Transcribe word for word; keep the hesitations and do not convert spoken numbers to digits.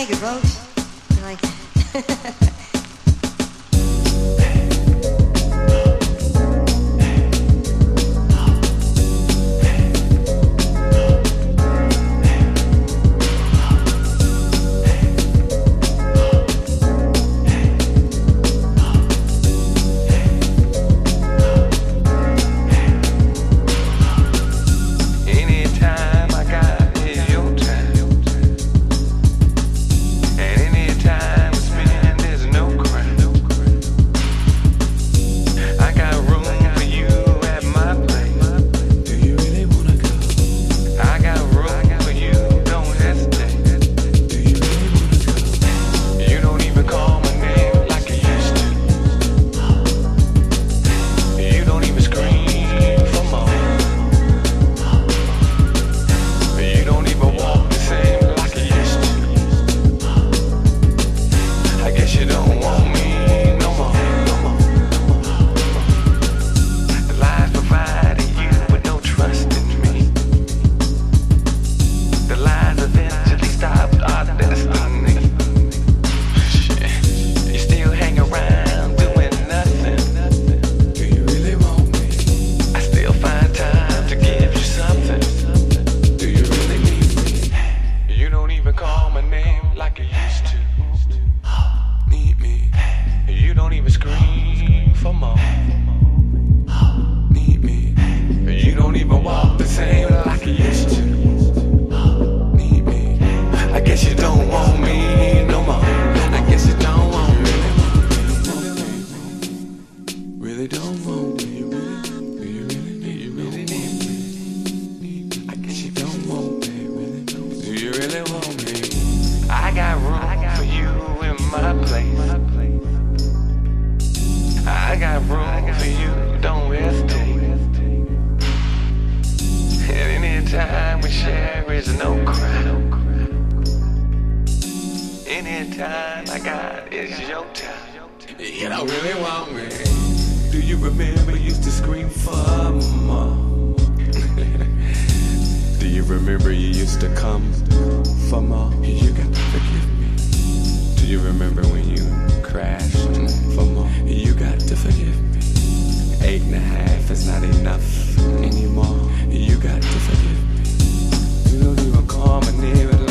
like it, folks. I like it. I got room for you in my place. I got room for you, don't hesitate. And anytime we share is no crime. Anytime I got is your time. You don't really want me. Do you remember you used to scream for more? Do you remember you used to come for more? You got to forgive me. Do you remember when you crashed for more? You got to forgive me. Eight and a half is not enough anymore. You got to forgive me. You don't even call my name.